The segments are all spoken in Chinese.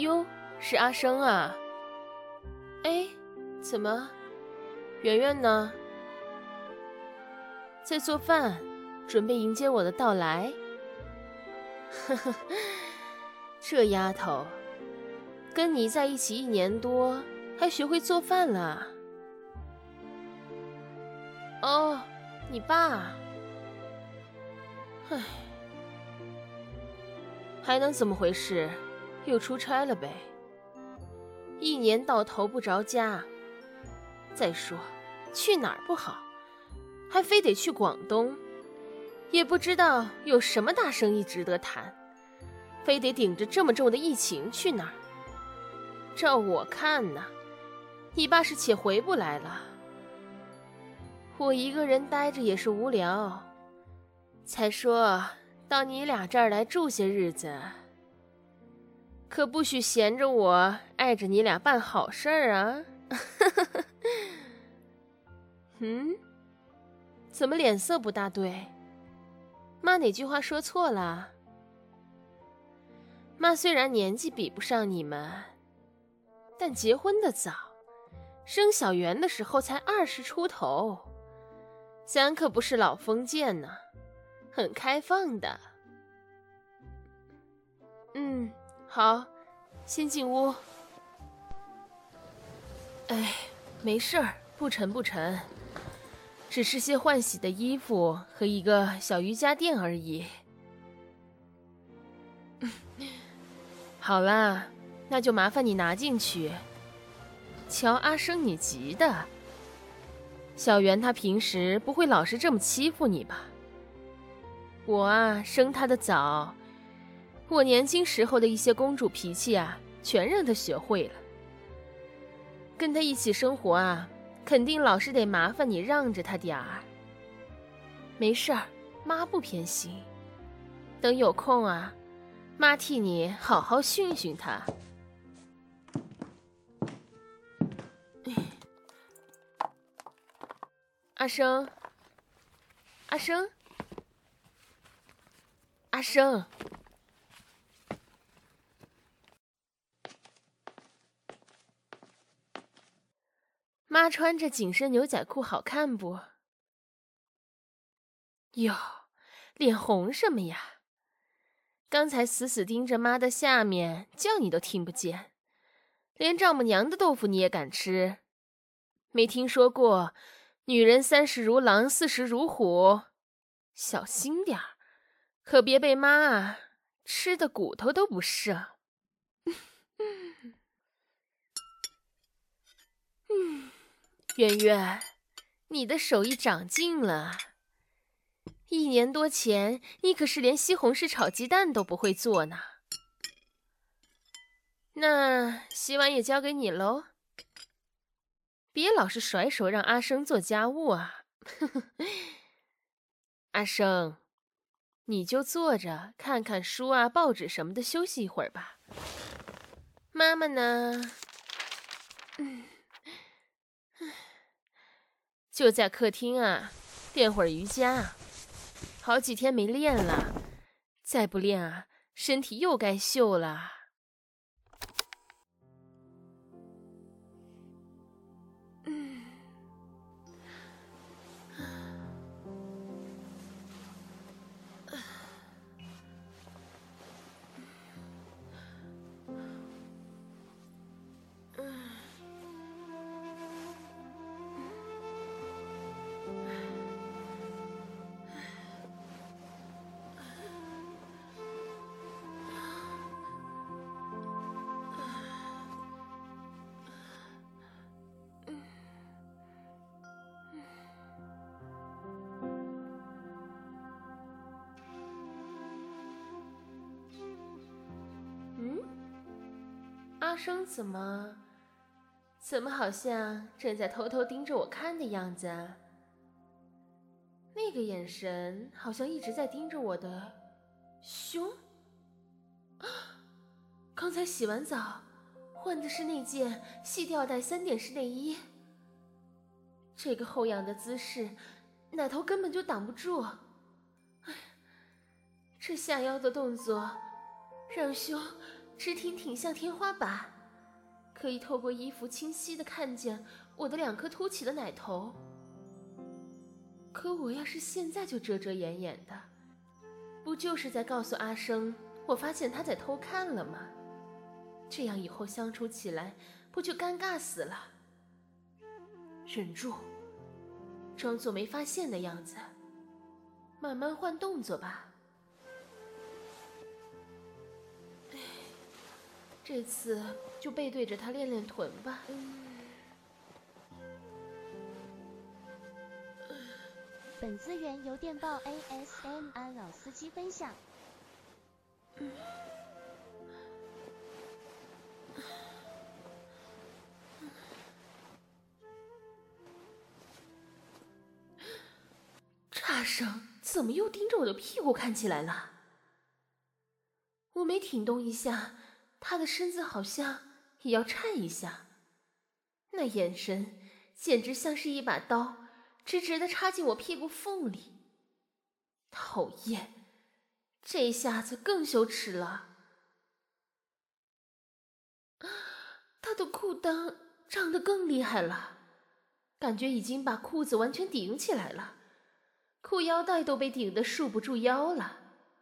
哟，是阿生啊。哎，怎么？圆圆呢？在做饭，准备迎接我的到来。呵呵，这丫头，跟你在一起1年多，还学会做饭了。哦，你爸。唉，还能怎么回事？又出差了呗。1年到头不着家。再说，去哪儿不好，还非得去广东，也不知道有什么大生意值得谈，非得顶着这么重的疫情去哪儿。照我看呢，你爸是且回不来了。我一个人待着也是无聊，才说到你俩这儿来住些日子，可不许闲着我碍着你俩办好事儿啊。怎么脸色不大对？妈哪句话说错了？妈虽然年纪比不上你们，但结婚的早，生小圆的时候才20出头，咱可不是老封建呢，很开放的。好，先进屋。哎，没事儿，不沉不沉，只是些换洗的衣服和一个小瑜伽垫而已。好啦，那就麻烦你拿进去。瞧阿生你急的，小圆他平时不会老是这么欺负你吧？我啊，生他的早，我年轻时候的一些公主脾气啊，全让他学会了。跟他一起生活啊，肯定老是得麻烦你让着他点儿。没事儿，妈不偏心。等有空啊，妈替你好好训训他。阿生，阿生，阿生。妈穿着紧身牛仔裤好看不？哟，脸红什么呀？刚才死死盯着妈的下面，叫你都听不见，连丈母娘的豆腐你也敢吃？没听说过女人30如狼，40如虎，小心点儿，可别被妈啊吃的骨头都不剩。圆圆，你的手艺长进了。1年多前，你可是连西红柿炒鸡蛋都不会做呢。那洗碗也交给你喽，别老是甩手让阿生做家务啊。阿生，你就坐着看看书啊、报纸什么的，休息一会儿吧。妈妈呢？就在客厅啊，练会儿瑜伽。好几天没练了，再不练啊，身体又该锈了。阿生怎么好像正在偷偷盯着我看的样子啊？那个眼神好像一直在盯着我的胸。刚才洗完澡换的是那件细吊带3点式内衣，这个后仰的姿势奶头根本就挡不住。这下腰的动作让胸直挺像天花板，可以透过衣服清晰地看见我的2颗凸起的奶头。可我要是现在就遮遮掩掩的，不就是在告诉阿生我发现他在偷看了吗？这样以后相处起来不就尴尬死了？忍住，装作没发现的样子，慢慢换动作吧。这次就背对着他练练臀吧。 本资源由电报 ASMR 老司机分享。 阿生怎么又盯着我的屁股看起来了？我每挺动一下，他的身子好像也要颤一下，那眼神简直像是一把刀，直直地插进我屁股缝里。讨厌，这下子更羞耻了。他的裤裆胀得更厉害了，感觉已经把裤子完全顶起来了，裤腰带都被顶得束不住腰了。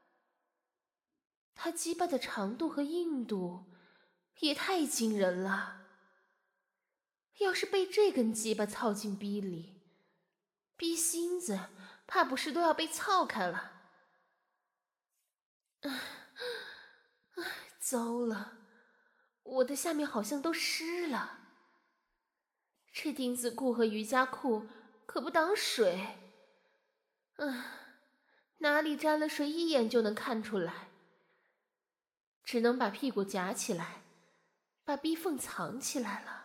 他鸡巴的长度和硬度也太惊人了，要是被这根鸡巴操进逼里，逼心子怕不是都要被操开了。糟了，我的下面好像都湿了。这丁字裤和瑜伽裤可不挡水，哪里沾了水一眼就能看出来。只能把屁股夹起来，把逼缝藏起来了。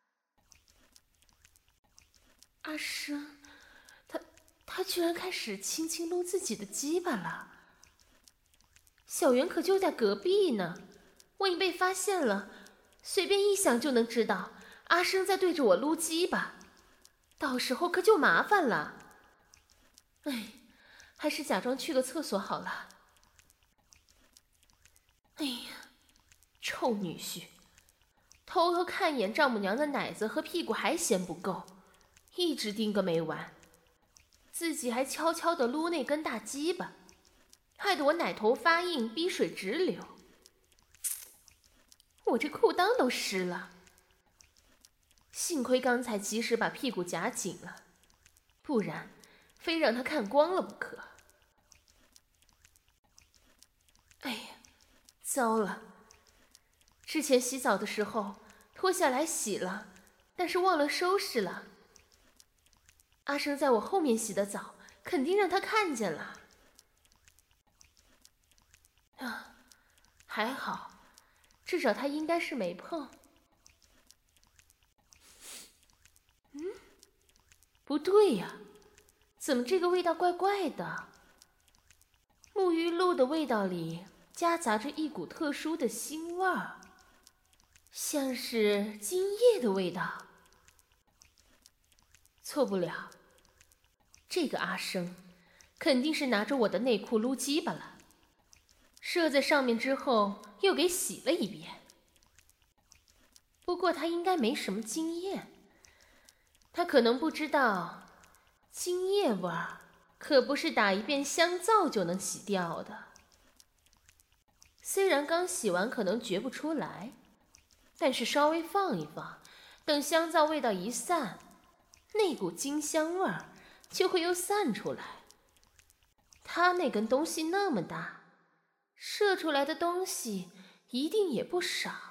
阿生，他居然开始轻轻撸自己的鸡巴了。小圆可就在隔壁呢，万一被发现了，随便一想就能知道阿生在对着我撸鸡巴，到时候可就麻烦了。还是假装去个厕所好了。哎呀，臭女婿，偷偷看一眼丈母娘的奶子和屁股还嫌不够，一直盯个没完，自己还悄悄地撸那根大鸡巴，害得我奶头发硬，逼水直流。我这裤裆都湿了，幸亏刚才及时把屁股夹紧了，不然非让他看光了不可。哎呀，糟了！之前洗澡的时候脱下来洗了，但是忘了收拾了。阿生在我后面洗的澡，肯定让他看见了。还好，至少他应该是没碰。不对呀，怎么这个味道怪怪的？沐浴露的味道里夹杂着一股特殊的腥味儿，像是精液的味道。错不了，这个阿生肯定是拿着我的内裤撸鸡巴了，射在上面之后又给洗了一遍。不过他应该没什么经验，他可能不知道，精液味儿可不是打一遍香皂就能洗掉的。虽然刚洗完可能觉不出来，但是稍微放一放，等香皂味道一散，那股精香味儿就会又散出来。他那根东西那么大，射出来的东西一定也不少。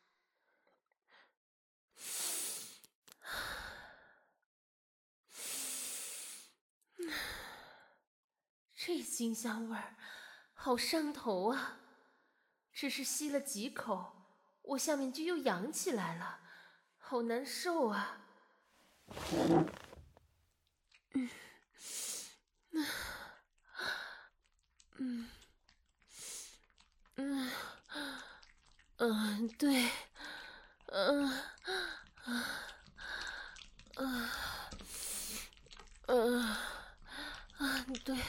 这精香味儿好上头啊，只是吸了几口，我下面就又痒起来了，好难受啊。对，对，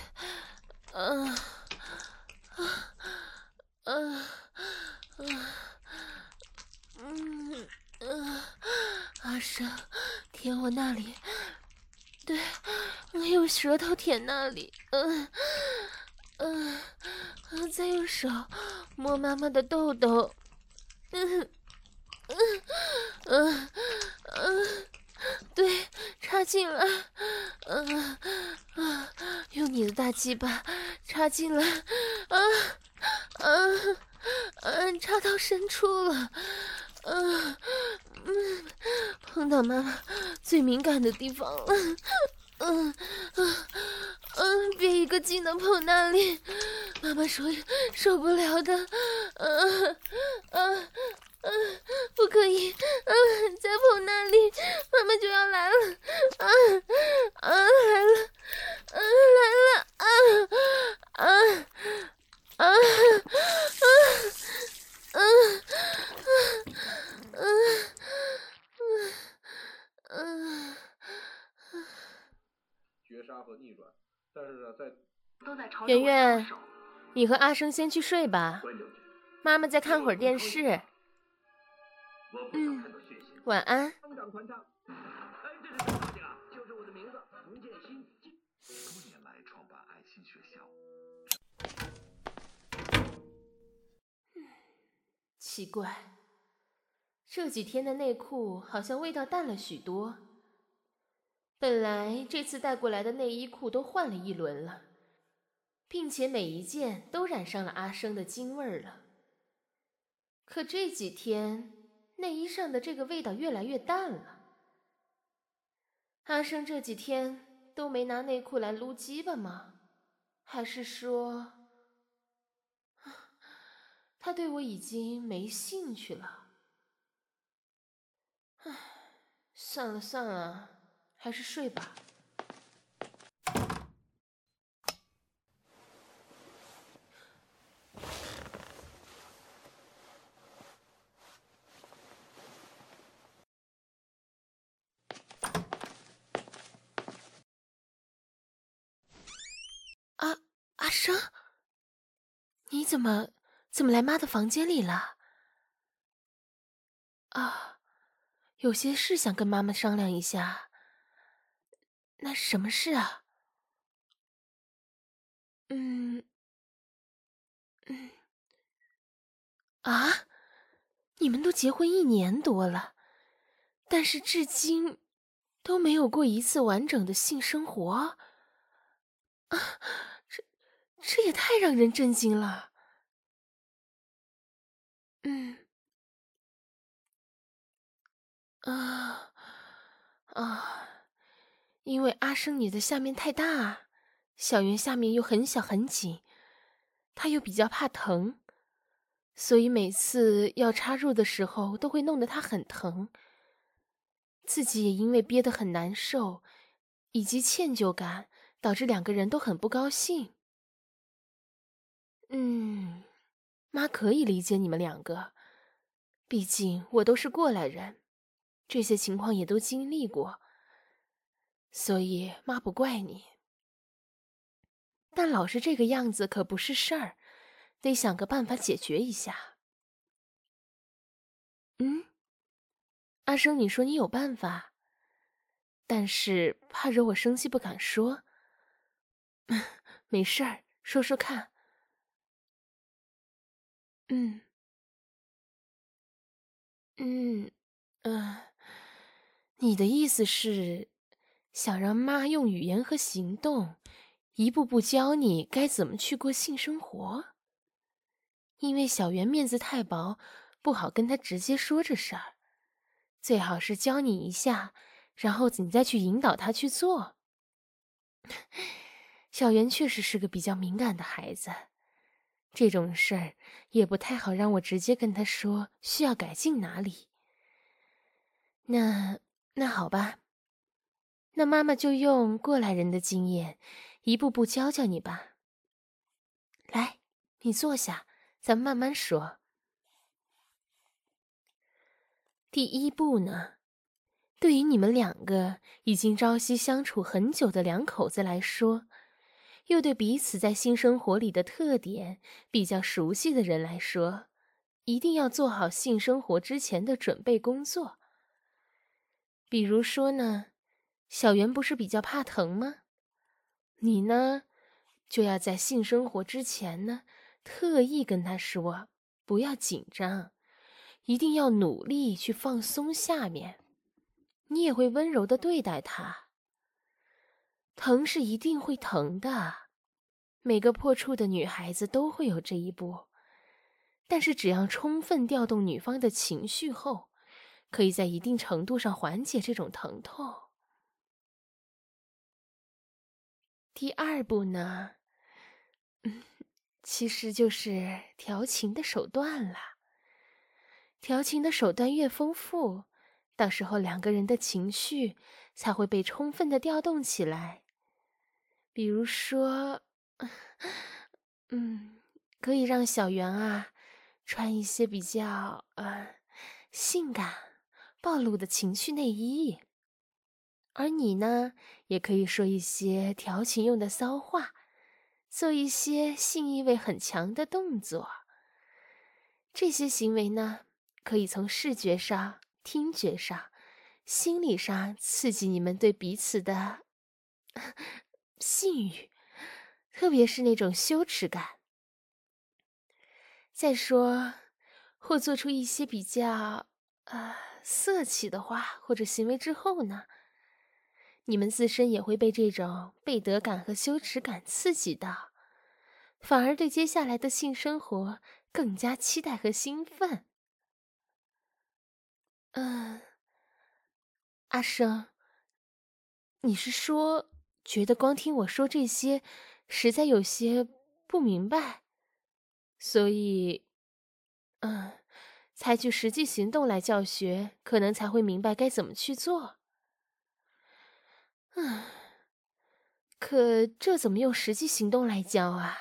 生，舔我那里，对，用舌头舔那里，再用手摸妈妈的痘痘，对，插进来，用你的大鸡巴插进来，插到深处了，碰到妈妈最敏感的地方了，别一个劲的碰那里，妈妈说受不了的，不可以，再碰那里，妈妈就要来了，来了， 绝杀和逆转，但是呢， 圆圆，你和阿生先去睡吧，妈妈再看会儿电视。晚安。 多年来创办爱心学校。 奇怪，这几天的内裤好像味道淡了许多。本来这次带过来的内衣裤都换了一轮了，并且每一件都染上了阿生的精味儿了。可这几天内衣上的这个味道越来越淡了。阿生这几天都没拿内裤来撸鸡巴吗？还是说他对我已经没兴趣了？唉，算了算了，还是睡吧。阿生，你怎么来妈的房间里了？啊，有些事想跟妈妈商量一下。那是什么事啊？啊，你们都结婚1年多了，但是至今都没有过一次完整的性生活啊！这也太让人震惊了。因为阿生你的下面太大，小圆下面又很小很紧，他又比较怕疼，所以每次要插入的时候都会弄得他很疼，自己也因为憋得很难受，以及歉疚感，导致2个人都很不高兴。妈可以理解你们2个，毕竟我都是过来人，这些情况也都经历过，所以妈不怪你。但老是这个样子可不是事儿，得想个办法解决一下。阿生，你说你有办法，但是怕惹我生气不敢说。没事儿，说说看。你的意思是想让妈用语言和行动一步步教你该怎么去过性生活？因为小圆面子太薄，不好跟他直接说这事儿，最好是教你一下，然后你再去引导他去做。小圆确实是个比较敏感的孩子，这种事儿也不太好让我直接跟他说需要改进哪里。那好吧，那妈妈就用过来人的经验，一步步教教你吧。来，你坐下，咱们慢慢说。第一步呢，对于你们2个已经朝夕相处很久的2口子来说，又对彼此在性生活里的特点比较熟悉的人来说，一定要做好性生活之前的准备工作。 比如说呢，小圆不是比较怕疼吗？你呢，就要在性生活之前呢，特意跟他说，不要紧张，一定要努力去放松下面。你也会温柔地对待他。疼是一定会疼的，每个破处的女孩子都会有这一步。但是只要充分调动女方的情绪后，可以在一定程度上缓解这种疼痛。第二步呢，其实就是调情的手段了。调情的手段越丰富，到时候两个人的情绪才会被充分的调动起来。比如说，可以让小圆啊穿一些比较性感、暴露的情趣内衣，而你呢，也可以说一些调情用的骚话，做一些性意味很强的动作。这些行为呢，可以从视觉上、听觉上、心理上刺激你们对彼此的性欲，特别是那种羞耻感。再说，或做出一些比较色气的话或者行为之后呢，你们自身也会被这种背德感和羞耻感刺激到，反而对接下来的性生活更加期待和兴奋。阿生，你是说觉得光听我说这些实在有些不明白，所以采取实际行动来教学，可能才会明白该怎么去做。可这怎么用实际行动来教啊？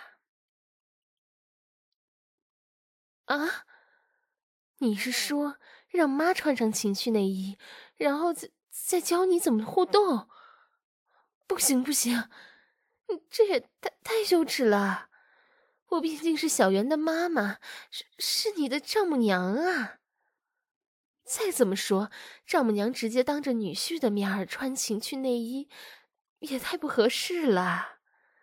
你是说让妈穿上情趣内衣，然后再教你怎么互动？不行不行，这也太羞耻了！我毕竟是小圆的妈妈，是你的丈母娘啊。再怎么说，丈母娘直接当着女婿的面儿穿情趣内衣，也太不合适了。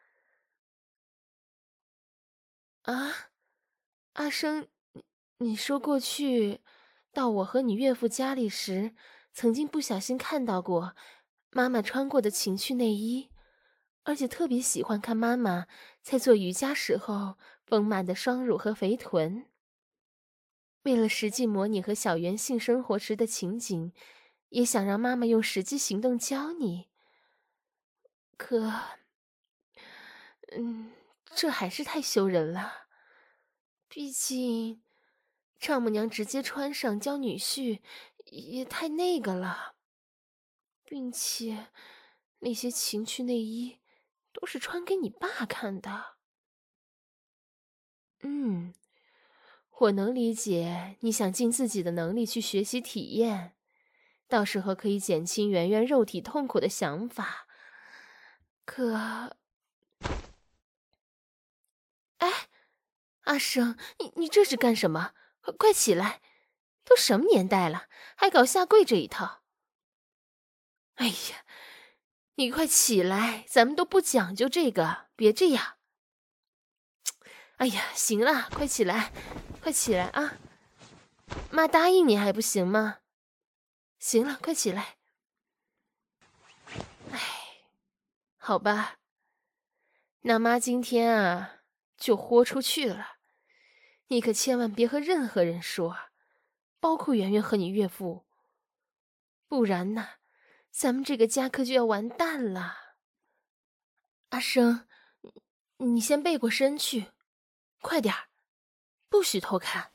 阿生，你说过去到我和你岳父家里时，曾经不小心看到过妈妈穿过的情趣内衣，而且特别喜欢看妈妈在做瑜伽时候丰满的双乳和肥臀。为了实际模拟和小圆性生活时的情景，也想让妈妈用实际行动教你。可，这还是太羞人了。毕竟，丈母娘直接穿上教女婿，也太那个了。并且，那些情趣内衣都是穿给你爸看的。我能理解你想尽自己的能力去学习体验，到时候可以减轻圆圆肉体痛苦的想法。可，阿生，你这是干什么？快起来！都什么年代了，还搞下跪这一套？哎呀，你快起来，咱们都不讲究这个，别这样。哎呀，行了，快起来，快起来啊！妈答应你还不行吗？行了，快起来。好吧，那妈今天啊就豁出去了，你可千万别和任何人说，包括圆圆和你岳父，不然呢，咱们这个家可就要完蛋了。阿生，你先背过身去，快点儿，不许偷看。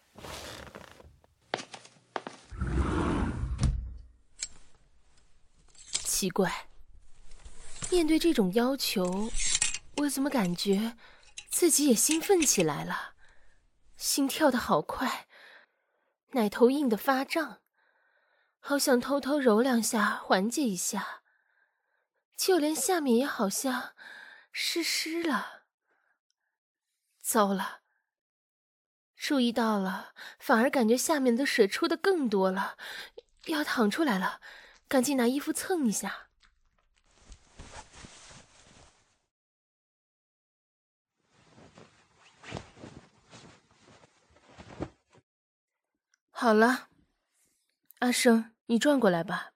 奇怪，面对这种要求，我怎么感觉自己也兴奋起来了，心跳得好快，奶头硬得发胀，好想偷偷揉两下缓解一下，就连下面也好像湿了。糟了，注意到了，反而感觉下面的水出的更多了，要淌出来了， 赶紧拿衣服蹭一下。好了，阿生，你转过来吧。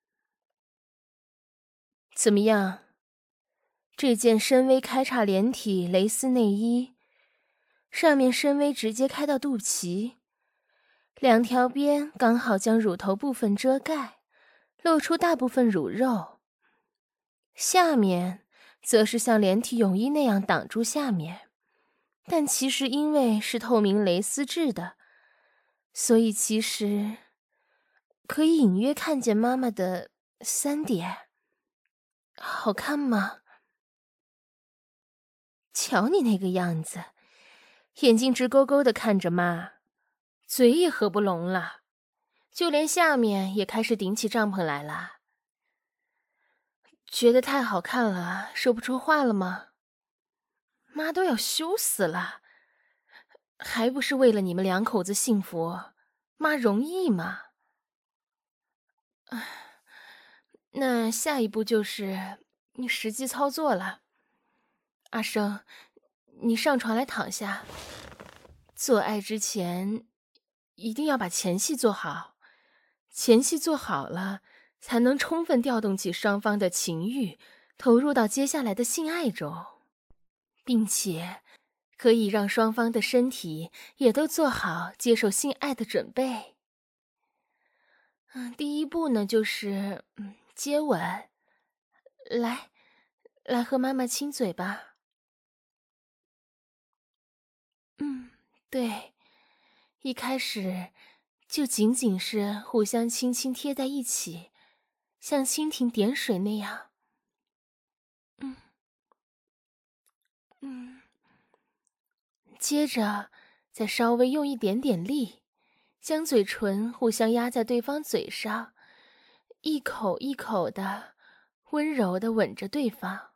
怎么样？这件深 V 开叉连体蕾丝内衣，上面深 V 直接开到肚脐，2条边刚好将乳头部分遮盖，露出大部分乳肉。下面则是像连体泳衣那样挡住下面，但其实因为是透明蕾丝制的，所以其实可以隐约看见妈妈的3点。好看吗？瞧你那个样子，眼睛直勾勾地看着妈，嘴也合不拢了，就连下面也开始顶起帐篷来了。觉得太好看了，说不出话了吗？妈都要羞死了，还不是为了你们2口子幸福，妈容易吗？那下一步就是你实际操作了。阿生，你上床来躺下。做爱之前一定要把前戏做好，前戏做好了，才能充分调动起双方的情欲，投入到接下来的性爱中，并且可以让双方的身体也都做好接受性爱的准备。第一步呢，就是接吻。来和妈妈亲嘴吧。对，一开始就仅仅是互相轻轻贴在一起，像蜻蜓点水那样。接着再稍微用一点点力，将嘴唇互相压在对方嘴上，一口一口的温柔的吻着对方。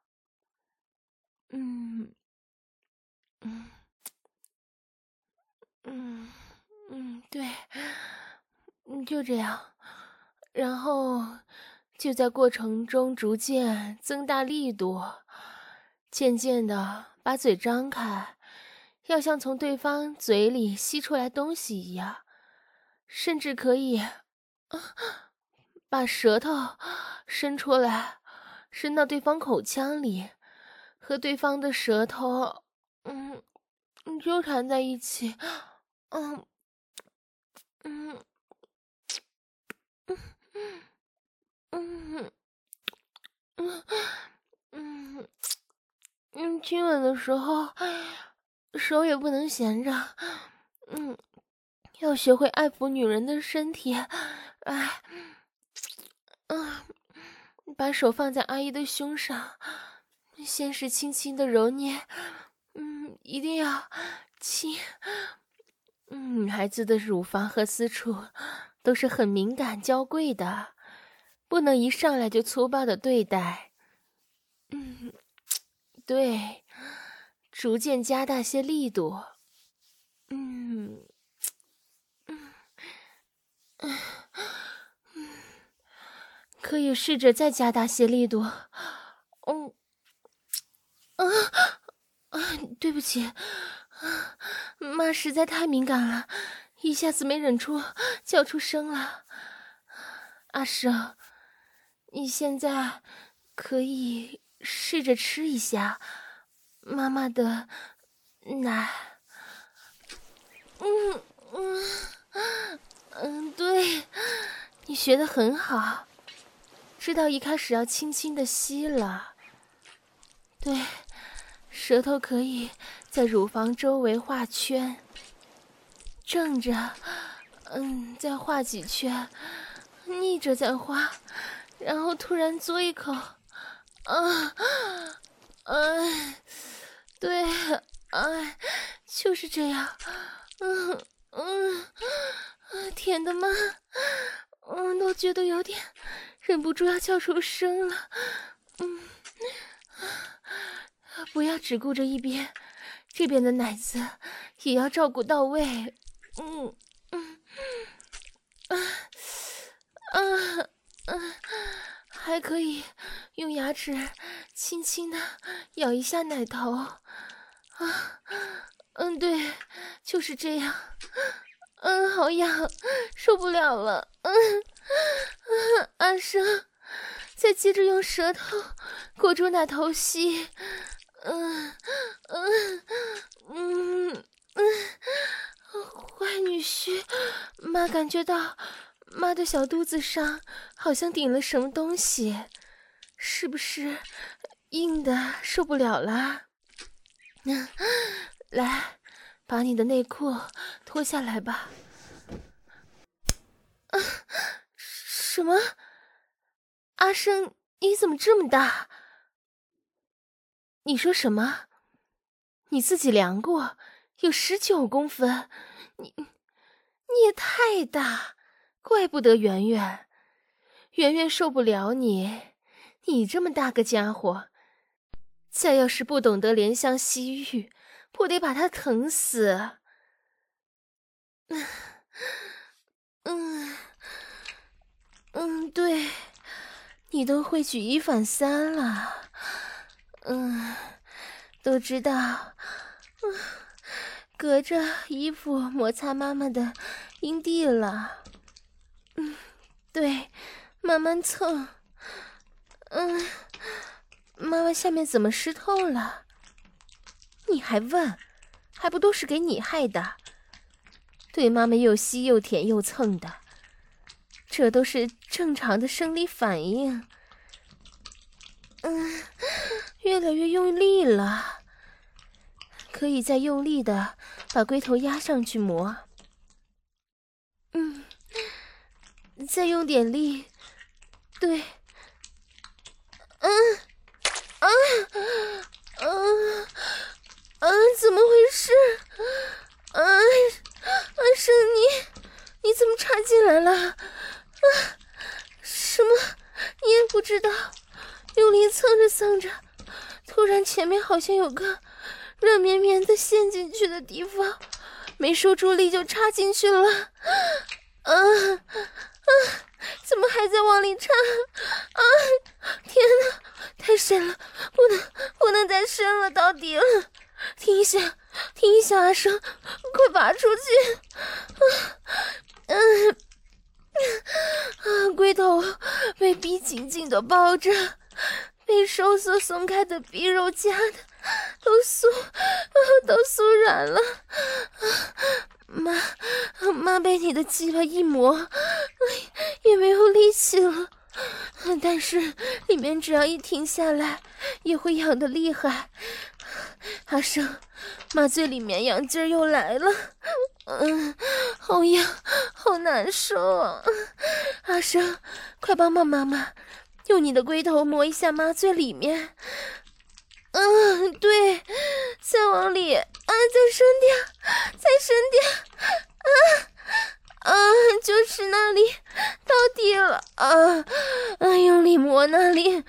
对，就这样，然后就在过程中逐渐增大力度，渐渐的把嘴张开，要像从对方嘴里吸出来东西一样，甚至可以把舌头伸出来，伸到对方口腔里，和对方的舌头纠缠在一起。亲吻的时候手也不能闲着，要学会爱抚女人的身体。把手放在阿姨的胸上，先是轻轻的揉捏，一定要亲。女孩子的乳房和私处都是很敏感娇贵的，不能一上来就粗暴的对待。对，逐渐加大些力度。可以试着再加大些力度。对不起，妈实在太敏感了，一下子没忍住叫出声了。阿生，你现在可以试着吃一下妈妈的奶。对，你学得很好，知道一开始要轻轻地吸了。对，舌头可以在乳房周围画圈，正着，再画几圈，逆着再画，然后突然嘬一口。对，就是这样。甜的吗？都觉得有点忍不住要叫出声了。不要只顾着一边，这边的奶子也要照顾到位。 还可以用牙齿轻轻的咬一下奶头。啊，对，就是这样。好痒，受不了了。阿生，再接着用舌头裹住奶头吸。坏女婿，妈感觉到妈的小肚子上好像顶了什么东西，是不是硬的受不了了？来，把你的内裤脱下来吧。什么？阿生，你怎么这么大？你说什么？你自己量过，有19公分。你也太大，怪不得圆圆受不了你。你这么大个家伙，再要是不懂得怜香惜玉，不得把他疼死。对，你都会举一反三了。都知道，隔着衣服摩擦妈妈的阴蒂了。对，慢慢蹭。妈妈下面怎么湿透了？你还问？还不都是给你害的？对妈妈又吸又舔又蹭的，这都是正常的生理反应。越来越用力了，可以再用力的把龟头压上去磨。再用点力，对。怎么回事？阿生，你怎么插进来了？什么？你也不知道？用力蹭着蹭着，突然前面好像有个软绵绵的陷进去的地方，没收住力就插进去了。怎么还在往里插？天哪，太深了，不能再深了，到底了。停一下，阿生，快拔出去。龟头被逼紧紧的抱着，被收缩松开的逼肉夹的都酥软了。妈被你的鸡巴一磨，也没有力气了。但是里面只要一停下来，也会痒得厉害。阿生，妈最里面痒劲儿又来了。好痒，好难受啊！阿生，快帮帮妈妈，用你的龟头磨一下妈最里面。对，再往里，再深点，就是那里，到底了用力磨那里。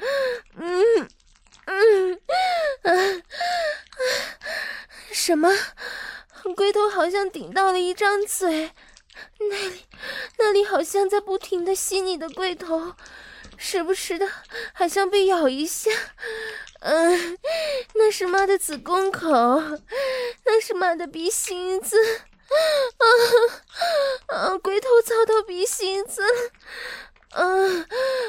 什么？龟头好像顶到了一张嘴，那里好像在不停地吸你的龟头，时不时的还像被咬一下。那是妈的子宫口，那是妈的鼻心子。龟头遭到鼻心子了。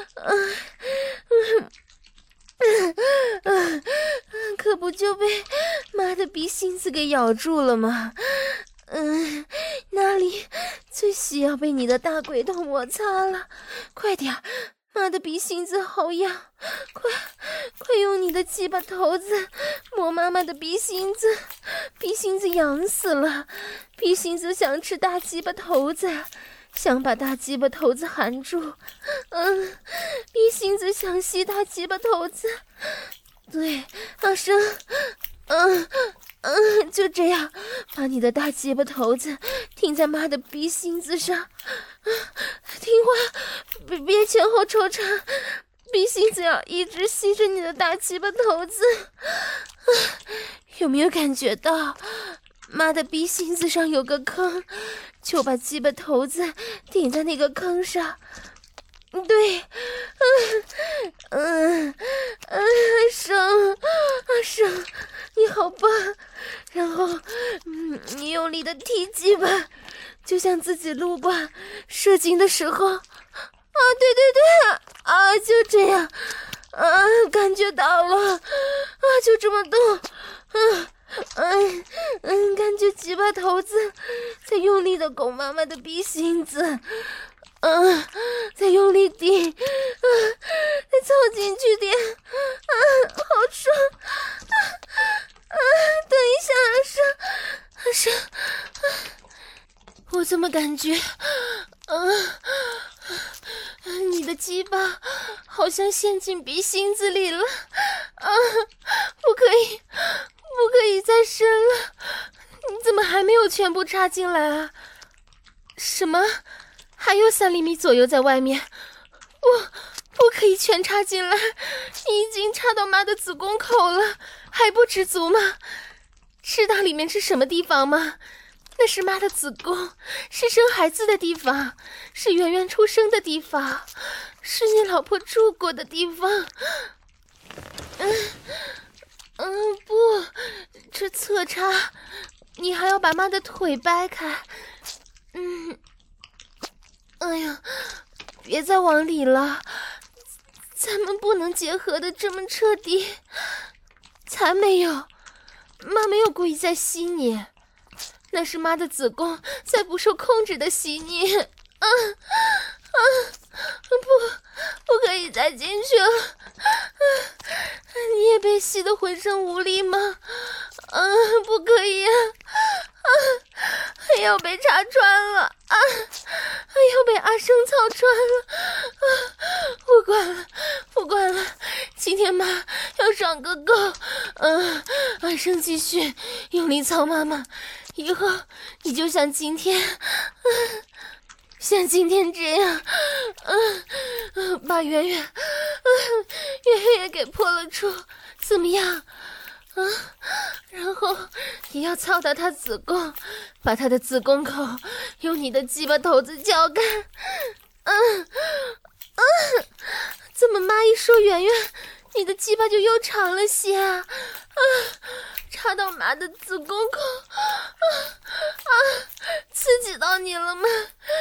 可不就被妈的鼻心子给咬住了吗？那里最需要被你的大龟头摩擦了，快点，妈的鼻心子好痒，快用你的鸡巴头子磨妈妈的鼻心子，鼻心子痒死了，鼻心子想吃大鸡巴头子，想把大鸡巴头子含住。鼻心子想吸大鸡巴头子。对，阿生，就这样，把你的大鸡巴头子停在妈的鼻心子上。听话，别前后抽插，鼻心子要一直吸着你的大鸡巴头子。有没有感觉到妈的鼻心子上有个坑，就把鸡巴头子顶在那个坑上， 对，阿生，你好棒！然后，你用力的踢鸡巴，就像自己路过射精的时候。对，就这样，感觉到了，就这么动，感觉鸡巴头子在用力的拱妈妈的逼心子。再用力顶，再凑进去点，好爽！等一下，阿生，我怎么感觉，你的鸡巴好像陷进鼻心子里了，不可以再深了，你怎么还没有全部插进来啊？什么？还有3厘米左右在外面，不可以全插进来，你已经插到妈的子宫口了，还不知足吗？知道里面是什么地方吗？那是妈的子宫，是生孩子的地方，是圆圆出生的地方，是你老婆住过的地方。不，这侧插，你还要把妈的腿掰开。哎呀，别再往里了，咱们不能结合的这么彻底。才没有，妈没有故意在吸你，那是妈的子宫在不受控制的吸你。不可以再进去了。你也被吸得浑身无力吗？不可以啊！要被插穿了啊！要被阿生操穿了！不管了，今天妈要爽个够。阿生继续用力操妈妈，以后你就像今天这样，把圆圆也给破了处，怎么样？然后也要操到她子宫，把她的子宫口用你的鸡巴头子撬开。怎么妈一说圆圆，你的鸡巴就又长了些啊？插到妈的子宫口，刺激到你了吗？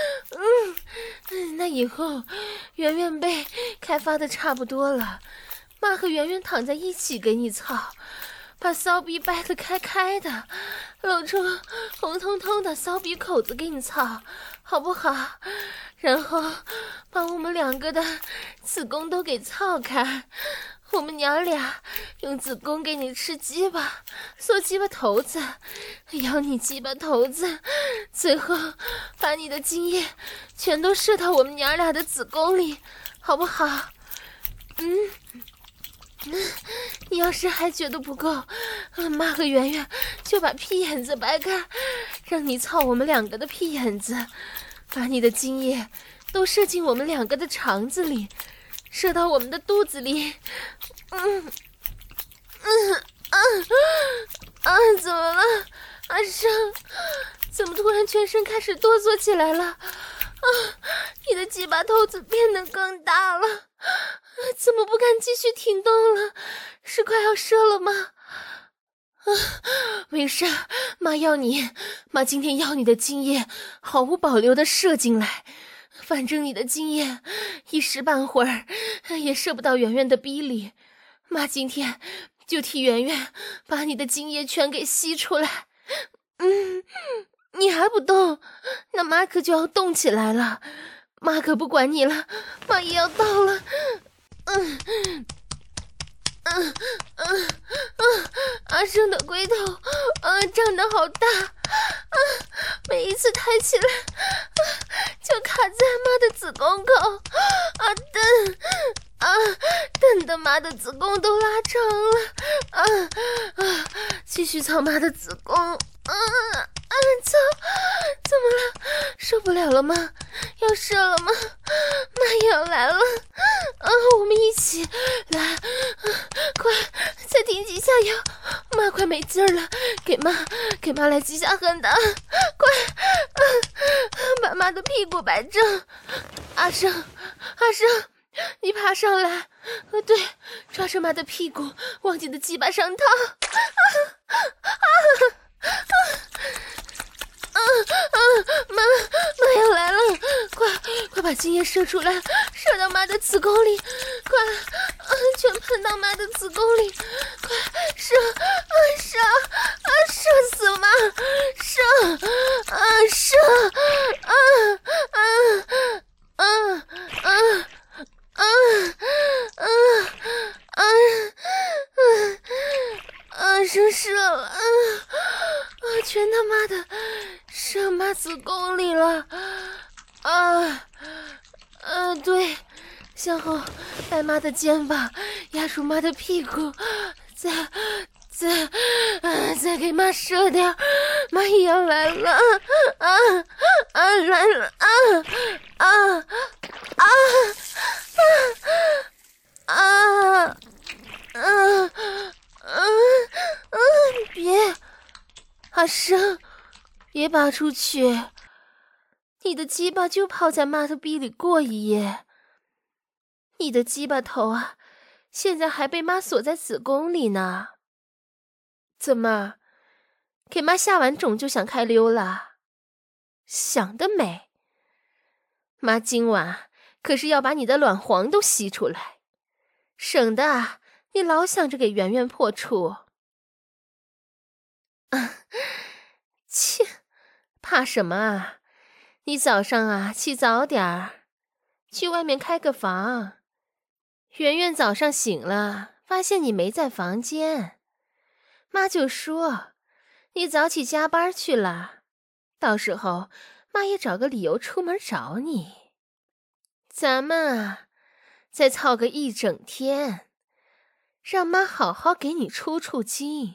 那以后圆圆被开发的差不多了，妈和圆圆躺在一起给你操，把骚逼掰得开的，露出红彤彤的骚逼口子给你操，好不好？然后把我们2个的子宫都给操开，我们娘俩用子宫给你吃鸡巴，缩鸡巴头子，咬你鸡巴头子，最后把你的精液全都射到我们娘俩的子宫里，好不好？你要是还觉得不够，妈和圆圆就把屁眼子掰开，让你操我们2个的屁眼子，把你的精液都射进我们2个的肠子里，射到我们的肚子里。怎么了，阿生？怎么突然全身开始哆嗦起来了？你的鸡巴头子变得更大了，怎么不敢继续挺动了？是快要射了吗？没事，妈今天要你的精液毫无保留的射进来，反正你的精液一时半会儿也射不到圆圆的逼里，妈今天就替圆圆把你的精液全给吸出来。你还不动，那妈可就要动起来了，妈可不管你了，妈也要到了。阿生的龟头长得好大，每一次抬起来就卡在妈的子宫口，瞪得妈的子宫都拉长了，继续操妈的子宫，操，怎么了？受不了了吗？要射了吗？妈也要来了，我们一起来，快，再挺几下油，妈快没劲儿了，给妈来几下狠的，快，把妈的屁股摆正。阿生，你爬上来，对，抓着妈的屁股往你的鸡巴上套。妈要来了，快把精液射出来，射到妈的子宫里，快，全喷到妈的子宫里，快射死妈，生射了，全他妈的射妈子宫里了，对，向后掰妈的肩膀，压住妈的屁股，再给妈射掉，妈也要来了，来了，别，阿生，别拔出去，你的鸡巴就泡在妈的逼里过一夜，你的鸡巴头啊，现在还被妈锁在子宫里呢。怎么，给妈下完种就想开溜了？想得美！妈今晚可是要把你的卵黄都吸出来，省得你老想着给圆圆破处。切，怕什么啊？你早上啊起早点儿，去外面开个房。圆圆早上醒了，发现你没在房间，妈就说你早起加班去了，到时候妈也找个理由出门找你。咱们啊再操个一整天，让妈好好给你出精。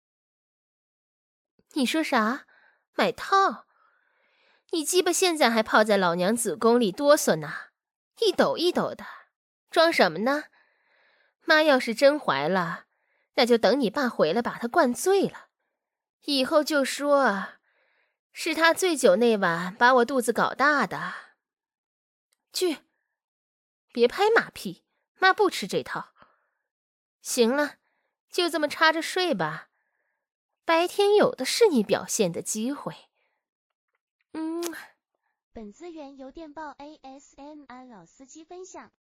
你说啥？买套？你鸡巴现在还泡在老娘子宫里哆嗦呢，一抖一抖的，装什么呢？妈要是真怀了，那就等你爸回来把他灌醉了，以后就说是他醉酒那晚把我肚子搞大的。去，别拍马屁，妈不吃这套。行了，就这么插着睡吧，白天有的是你表现的机会。 本资源由电报 ASMR 老司机分享。